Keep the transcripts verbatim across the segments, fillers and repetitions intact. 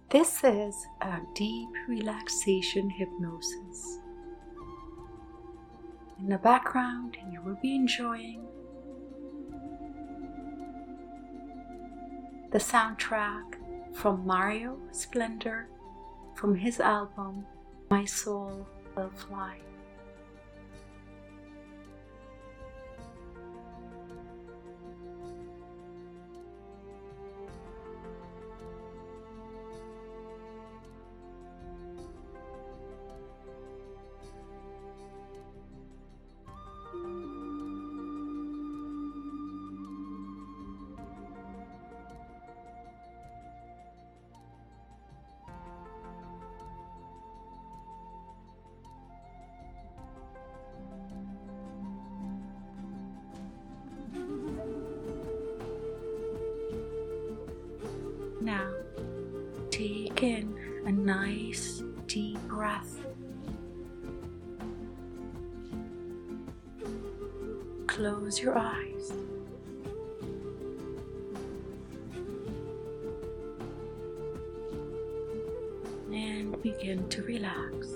This is a deep relaxation hypnosis. In the background, you will be enjoying the soundtrack from Mario Splendor from his album My Soul Will Fly. Now, take in a nice deep breath. Close your eyes. And begin to relax.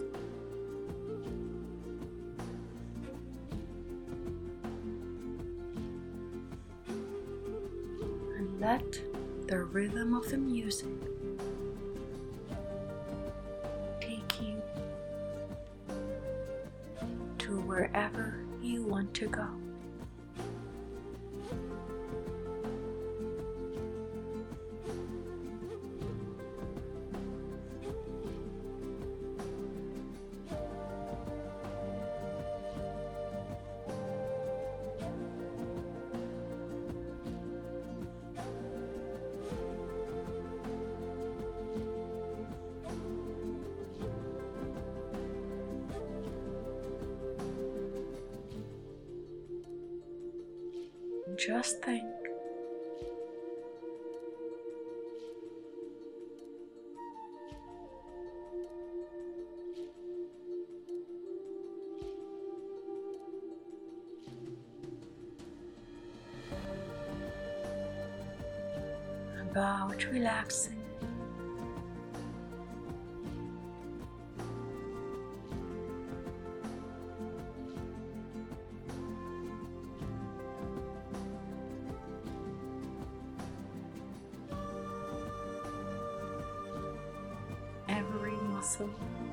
And let the rhythm of the music take you to wherever you want to go. Just think about relaxing. Every muscle,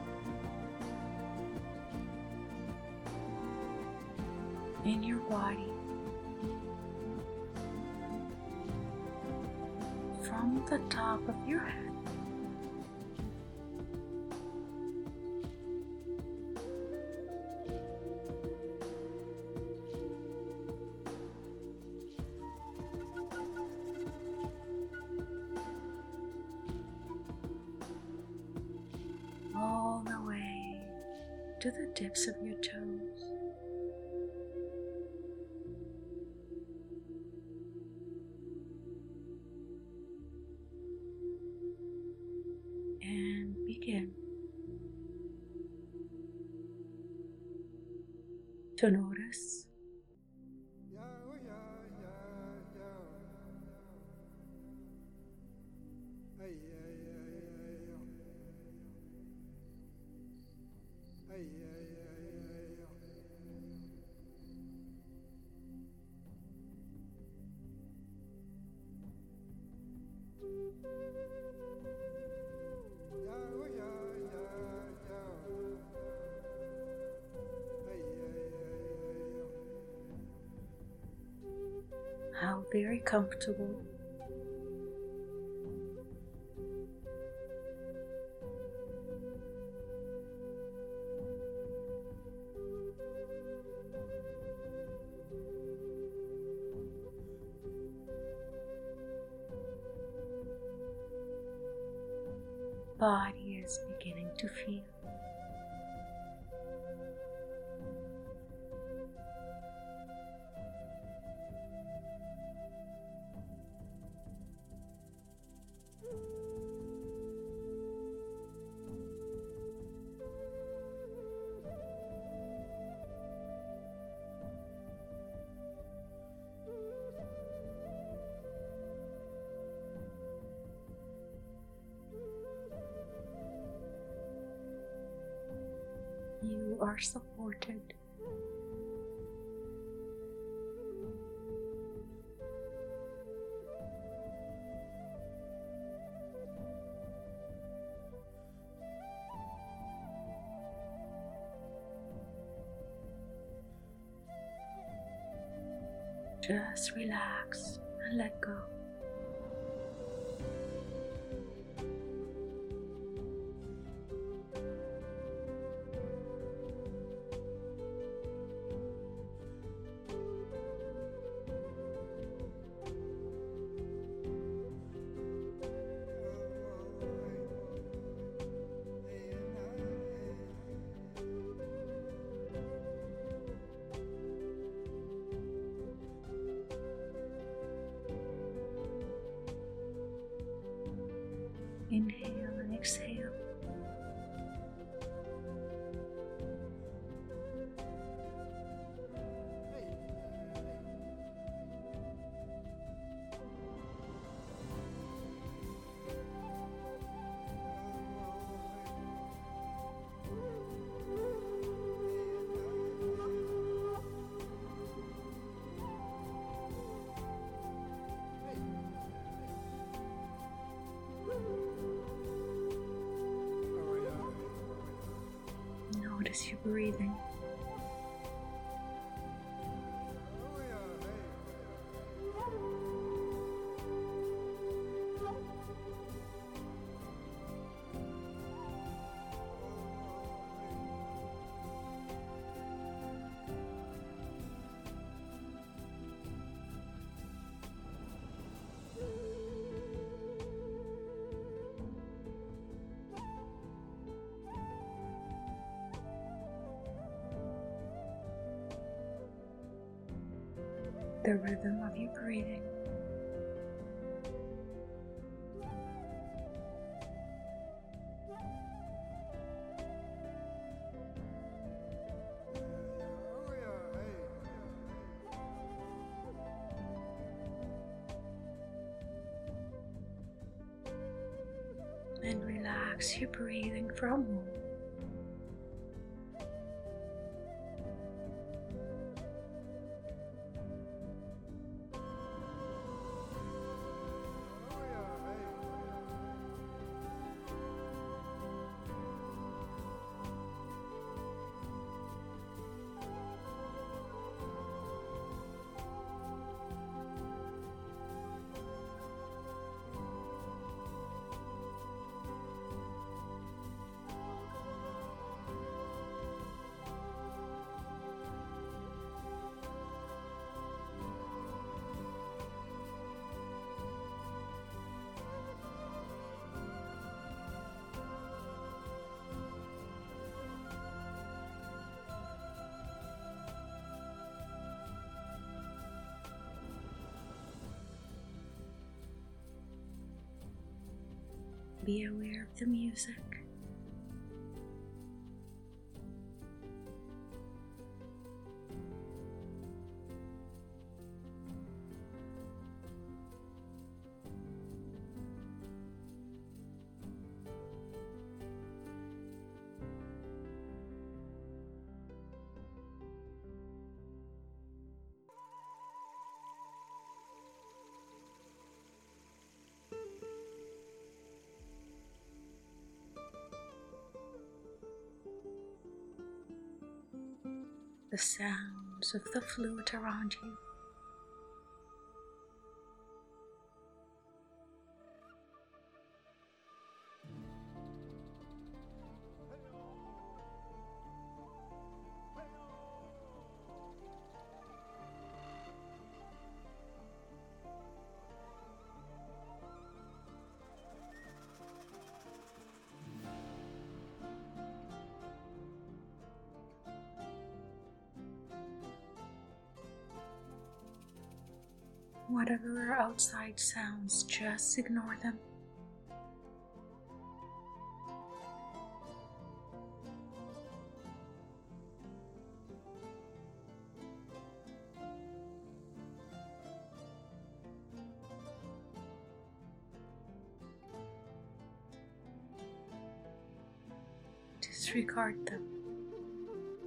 in your body, from the top of your head all the way to the tips of your toes. And begin to notice how very comfortable body is beginning to feel. are supported. Just relax and let go. Inhale and exhale. Notice your breathing. The rhythm of your breathing. And relax your breathing for a moment. Be aware of the music. The sounds of the flute around you. Whatever are outside sounds, just ignore them. Disregard them.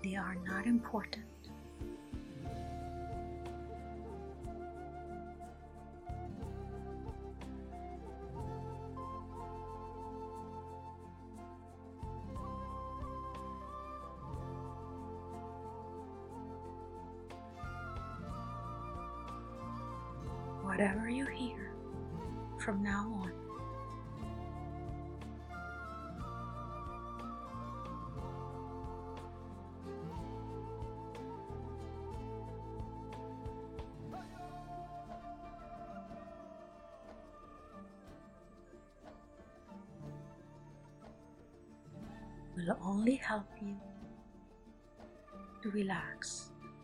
they are not important. Whatever you hear from now on, will only help you to relax.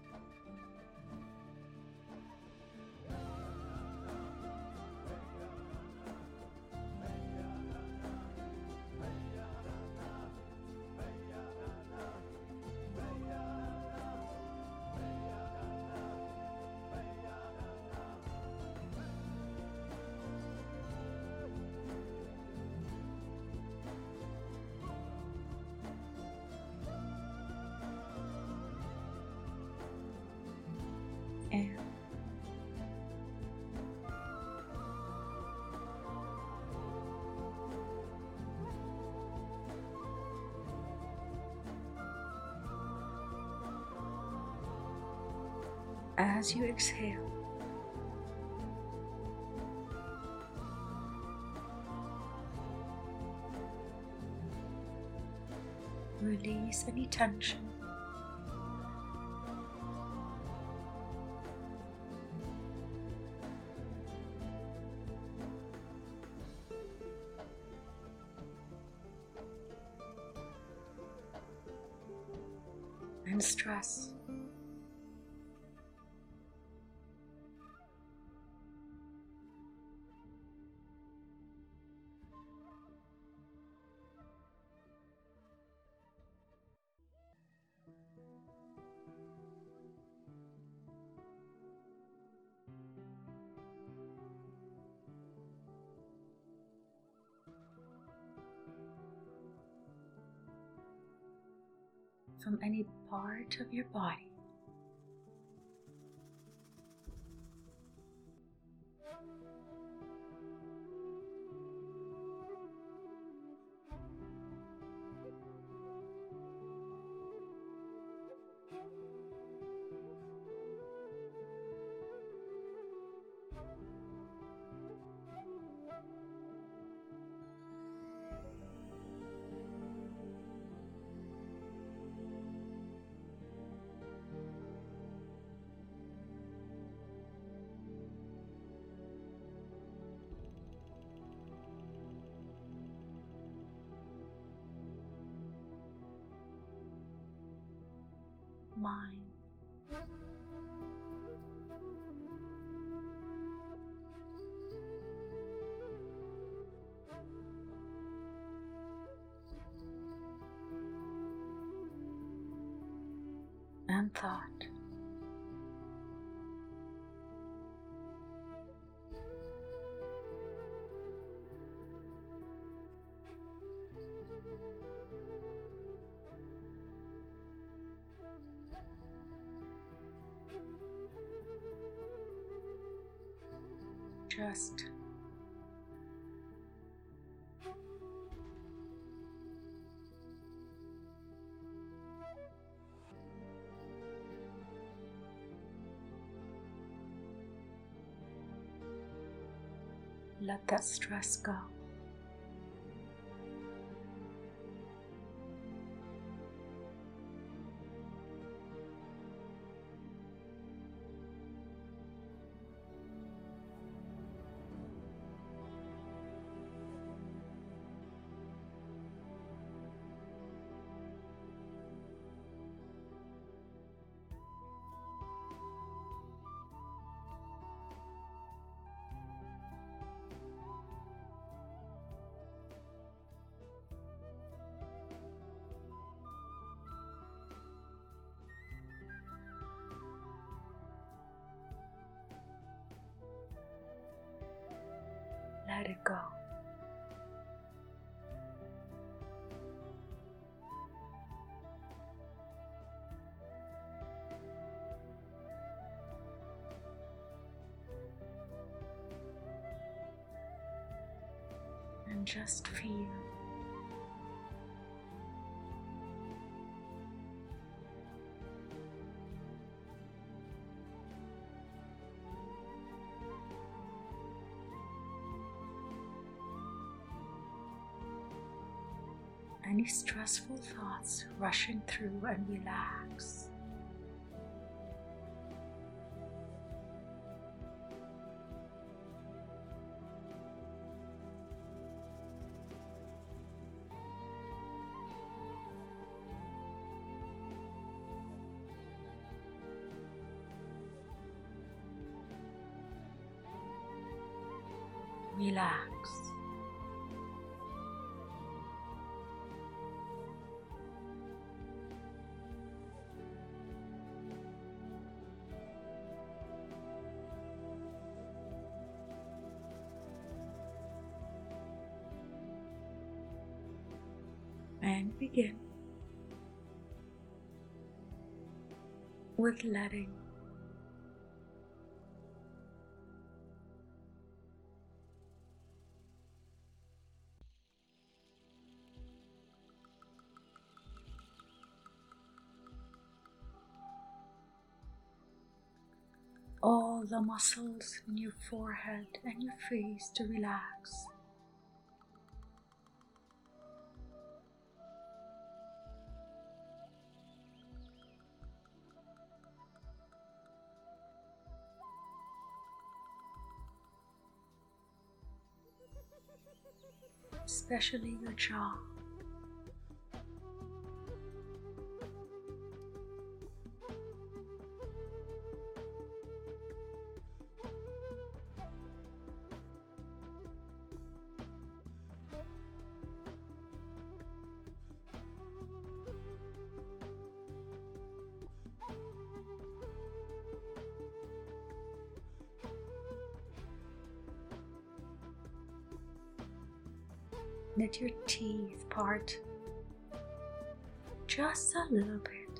And as you exhale, release any tension. And stress. From any part of your body. Mind. And thought. Just let that stress go. Let it go. and just feel. Any stressful thoughts rushing through, and relax. Relax. And begin with letting all the muscles in your forehead and your face to relax. Especially your jaw. Let your teeth part just a little bit.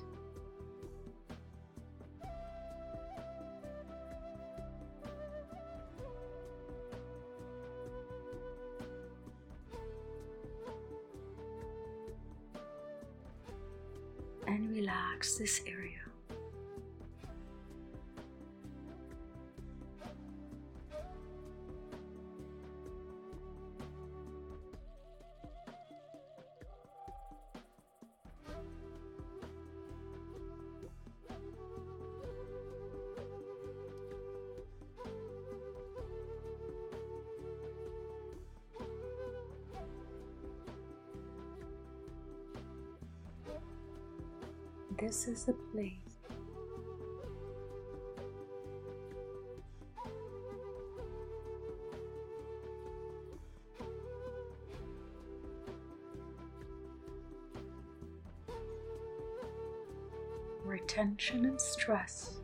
And relax this area. This is the place where tension and stress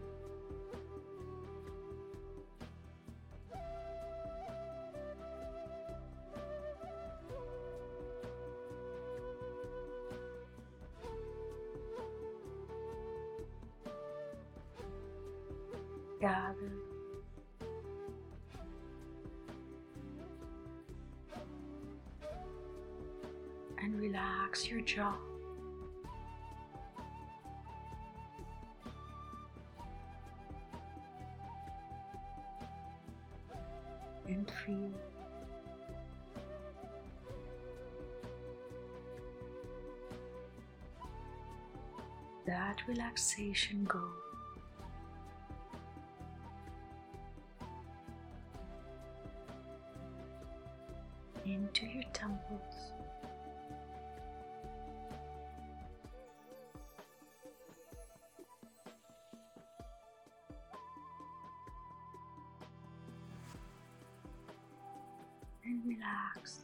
gather. And relax your jaw. And feel that relaxation go. Into your temples, and relax.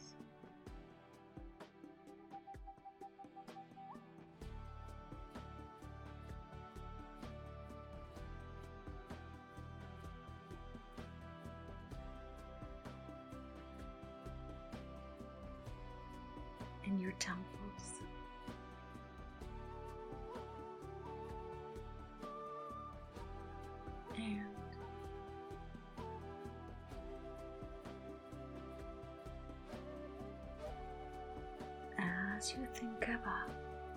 In your temples, and as you think about.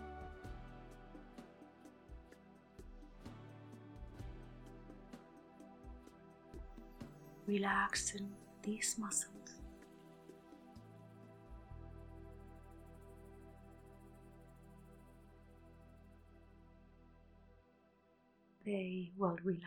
Relaxing these muscles. They will relax.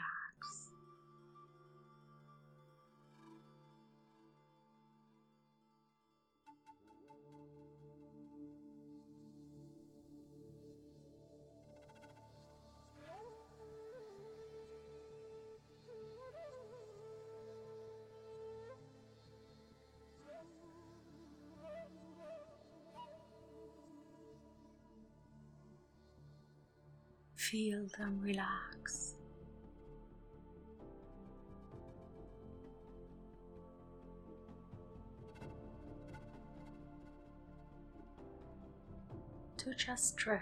Feel them relax. To just drift.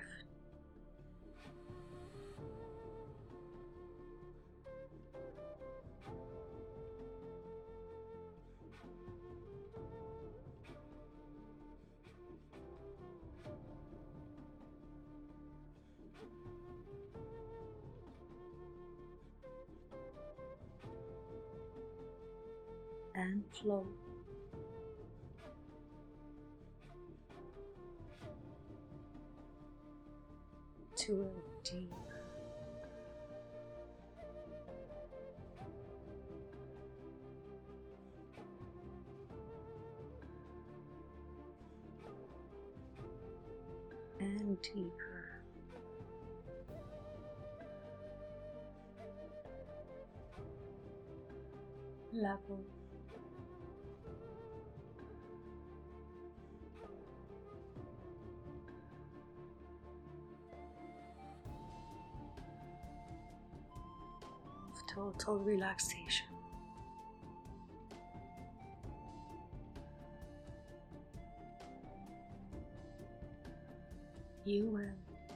And flow. To a deep and deeper level. Total relaxation. You will.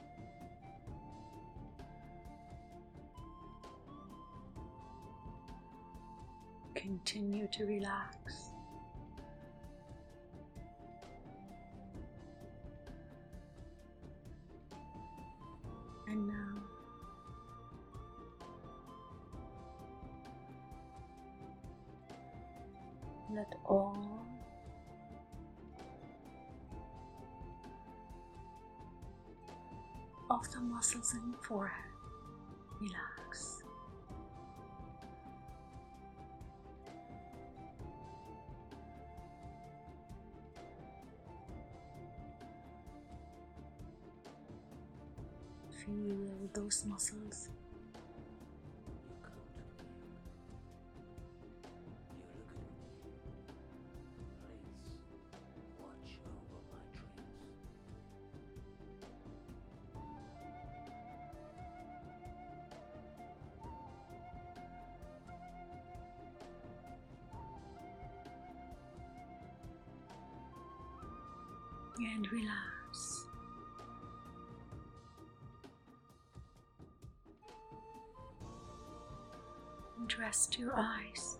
Continue to relax. And now, let all of the muscles in your forehead relax. Feel those muscles. And relax. And rest your eyes.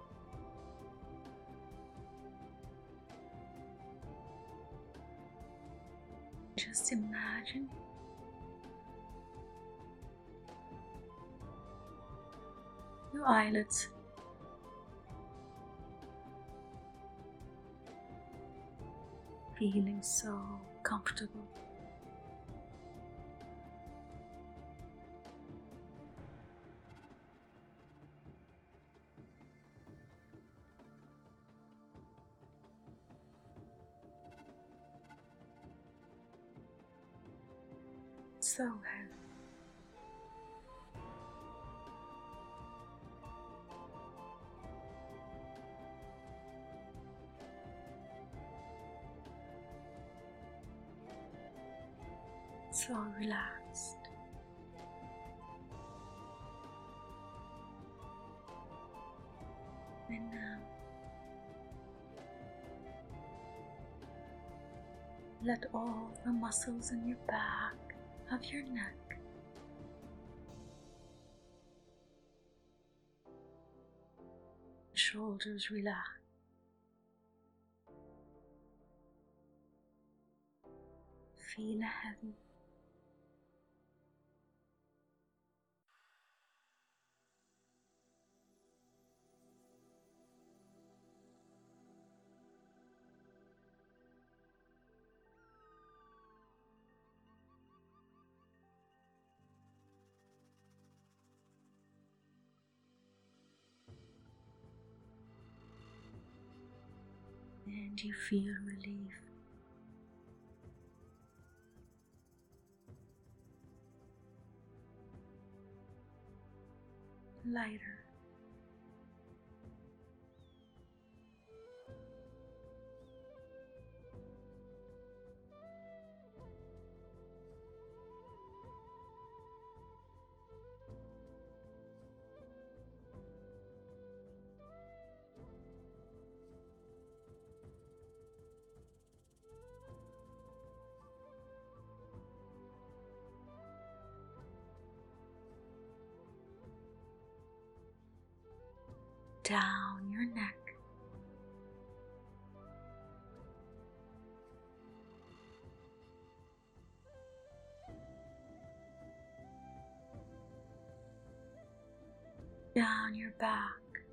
Just imagine your eyelids feeling so comfortable. So heavy. So relaxed. And now, let all the muscles in your back of your neck shoulders relax. feel heavy. And you feel relief. Lighter. Down your neck. Down your back.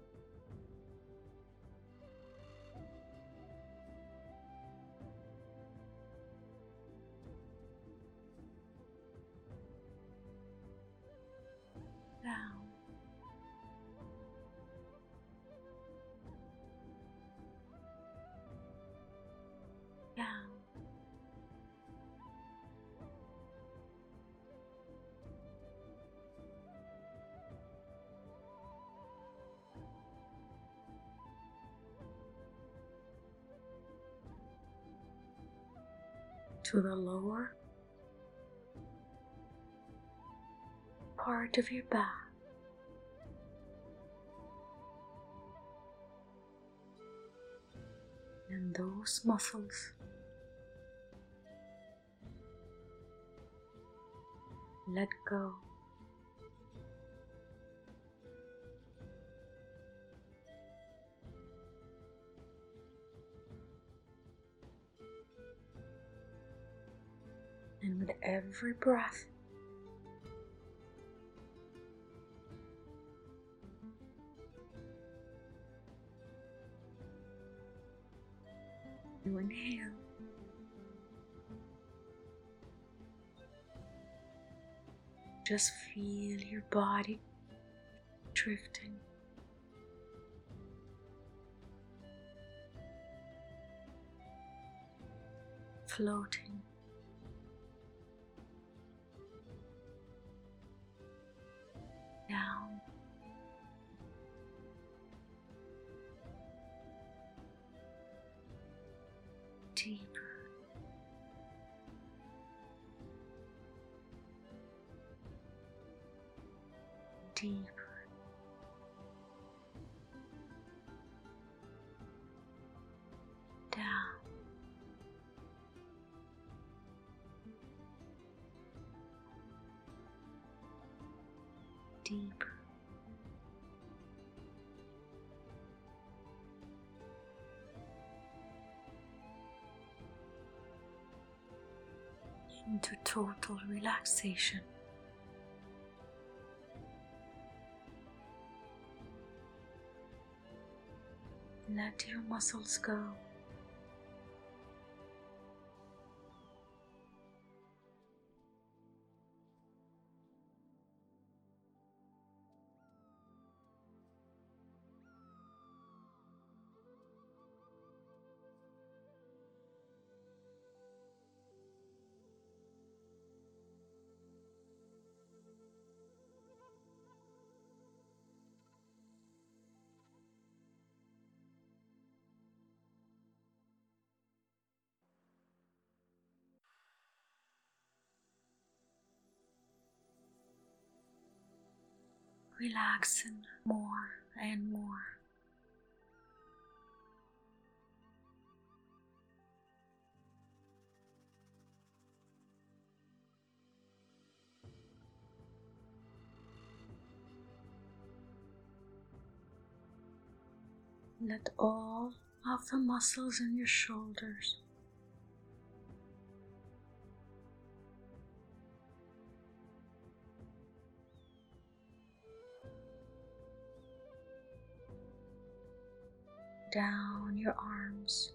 Down. Down. To the lower part of your back. And those muscles let go. And with every breath, you inhale. Just feel your body drifting. Floating. Down. Deeper. Deeper. Down. Deeper. Into total relaxation. Let your muscles go. Relaxing more and more. Let all of the muscles in your shoulders down your arms,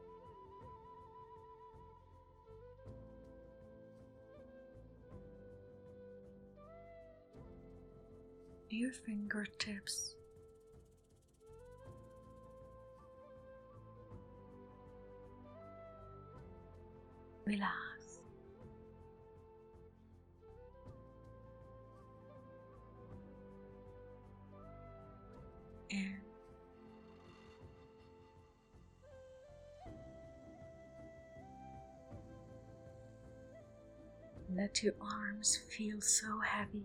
your fingertips, relax. And let your arms feel so heavy.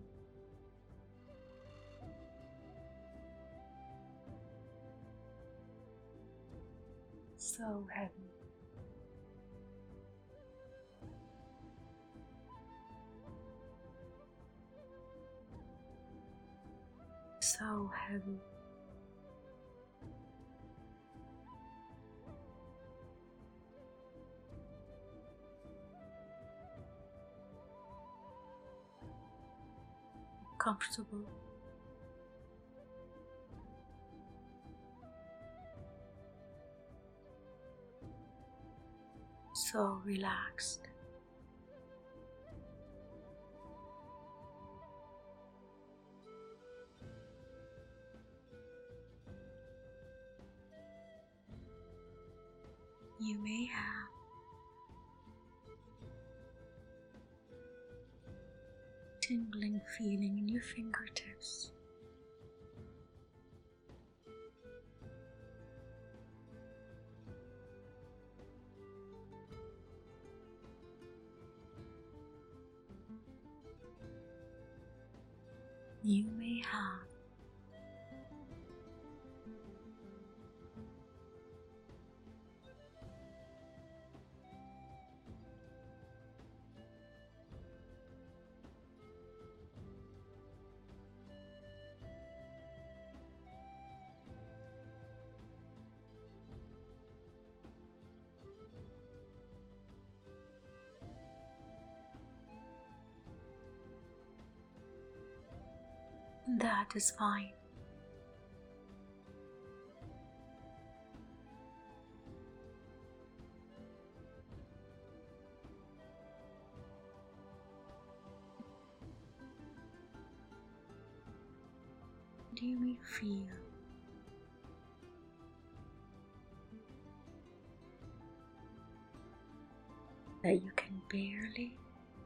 So heavy. So heavy. Comfortable. So relaxed. You may have tingling feeling in your fingertips. You may have that is fine. You may feel that you can barely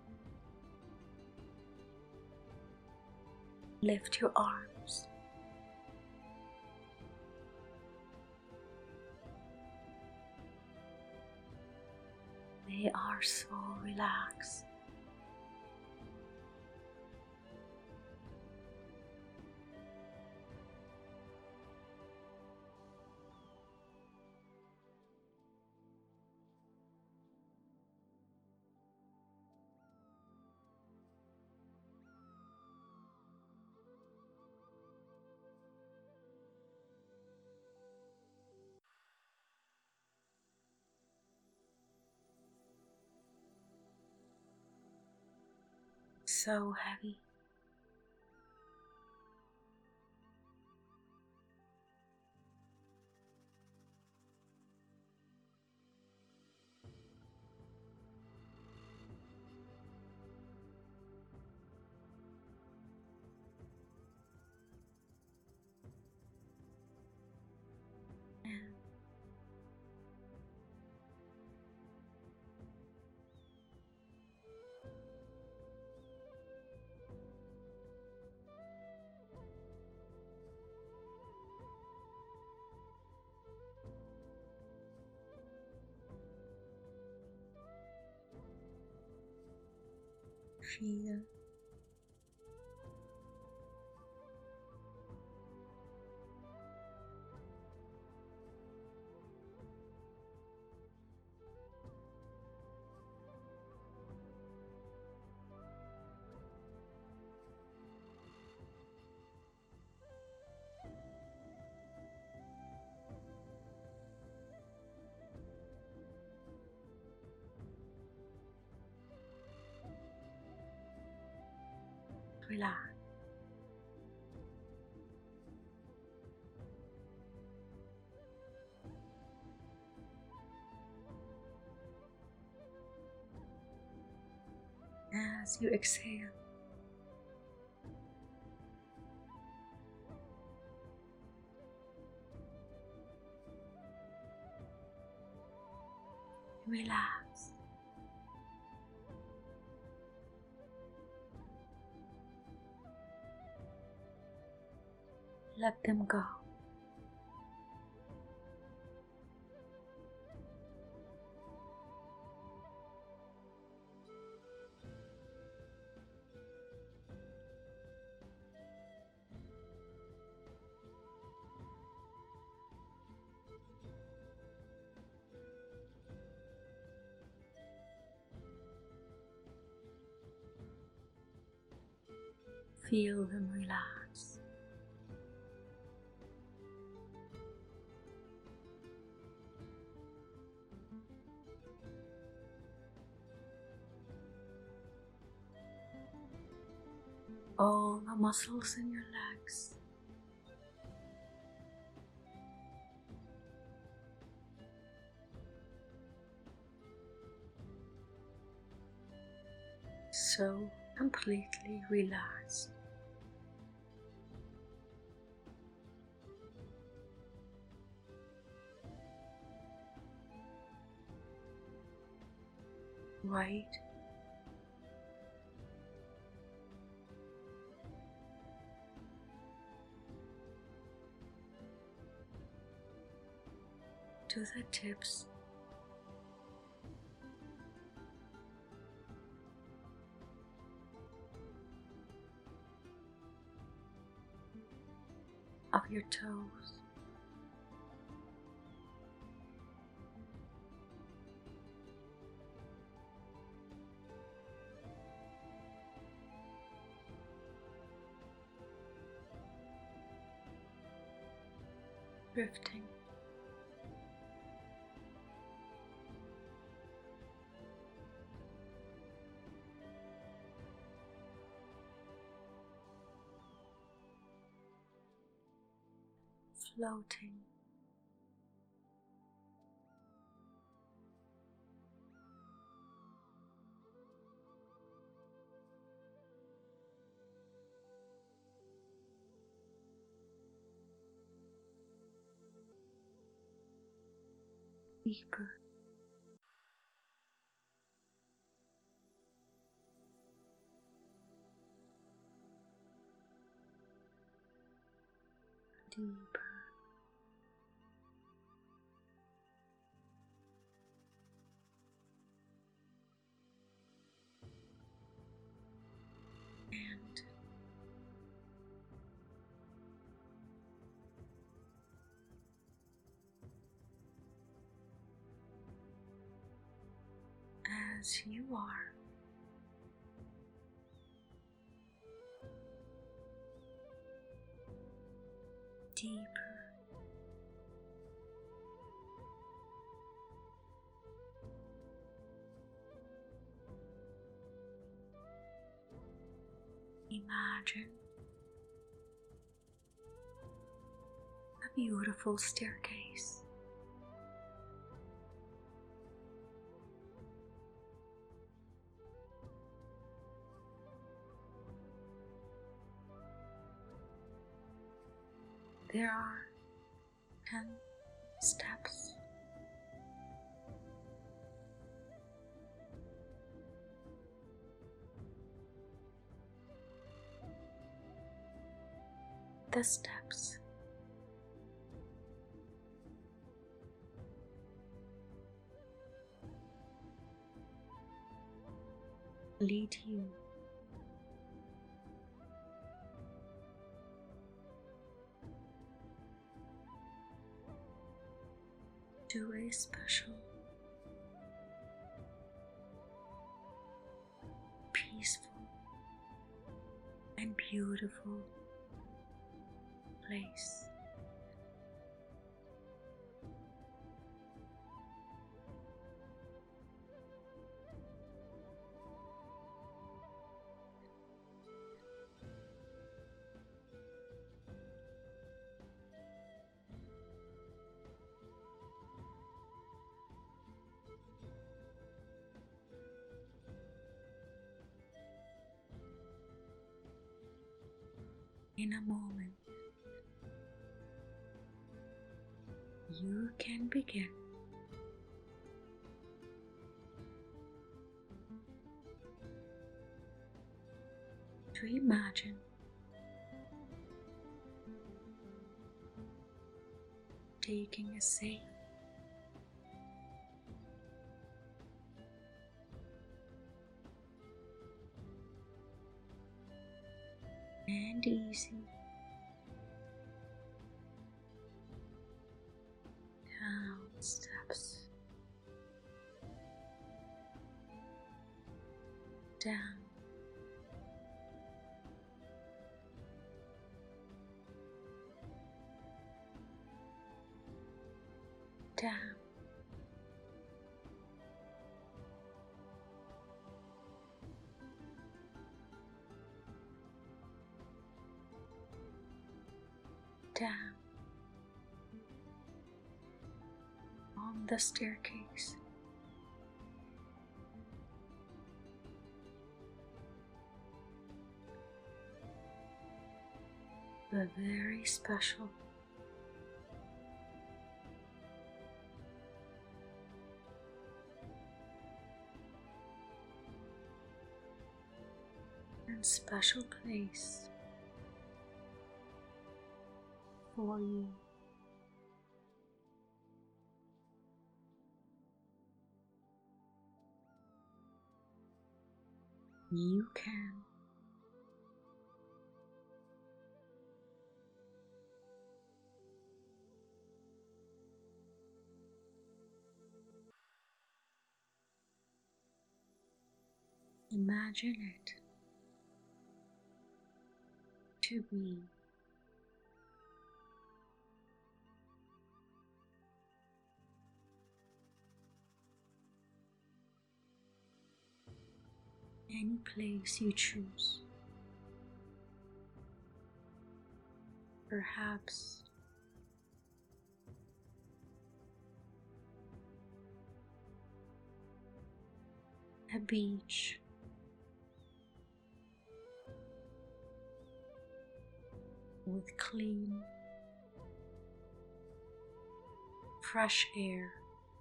lift your arms. They are so relaxed. So heavy. And feel relax. as you exhale. Relax. Let them go. Feel them relax. All the muscles in your legs. So completely relaxed. Right to the tips of your toes. Drifting floating deeper. Deeper. And as you are, deeper. Imagine a beautiful staircase. There are ten steps. The steps lead you to a special, peaceful, and beautiful place. In a moment, you can begin to imagine taking a safe and easy down steps, down, down, down on the staircase. The very special and special place for you. You can imagine it to be any place you choose. Perhaps a beach, with clean, fresh air,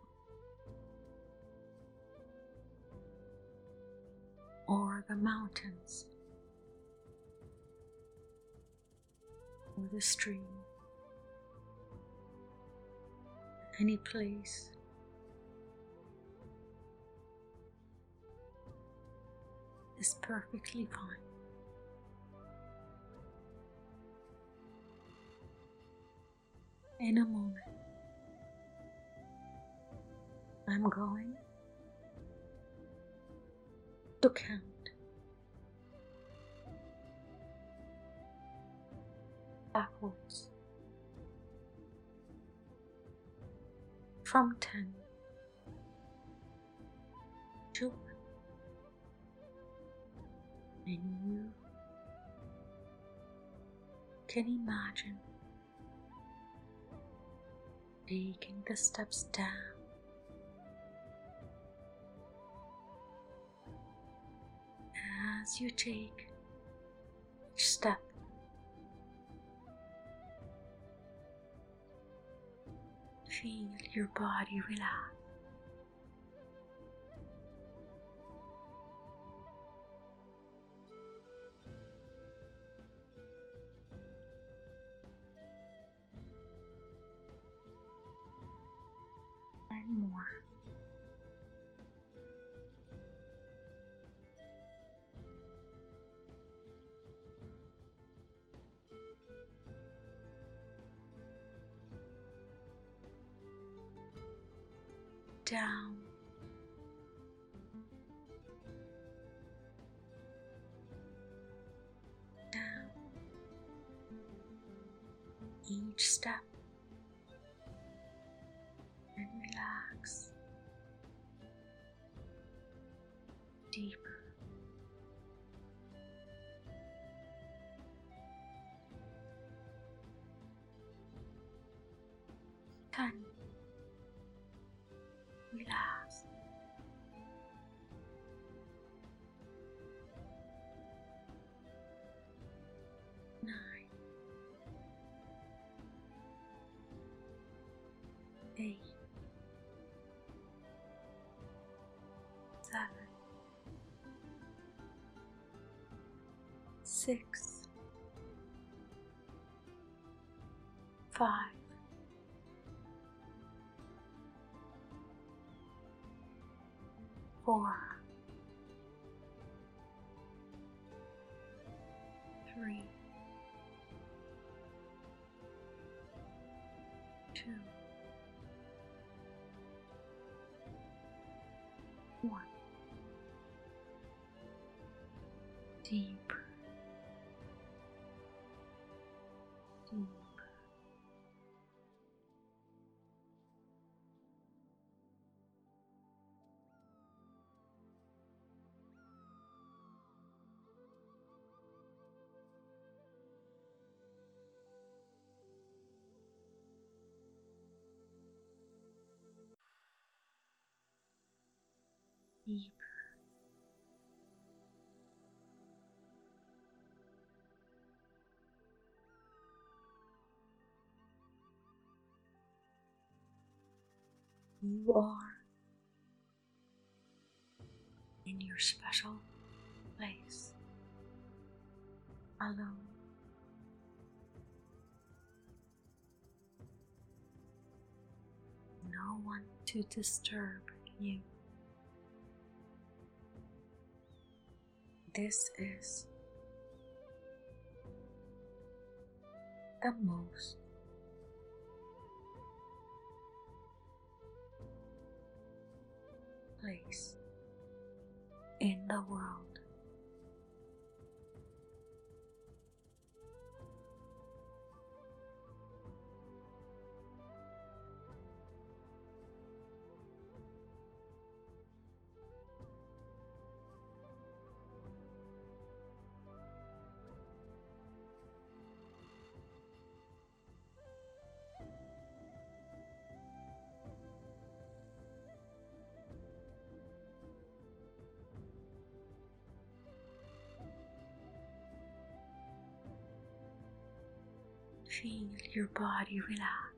or the mountains, or the stream, any place is perfectly fine. In a moment, I'm going to count backwards from ten to one, and you can imagine taking the steps down as you take each step. Feel your body relax. And more. Down, down, each step, and relax deeper. Ten. Relax. Nine. six, five, four, three, two, one. Deep, deep. Deep. You are in your special place, alone. No one to disturb you. This is the most place in the world. Feel your body relax.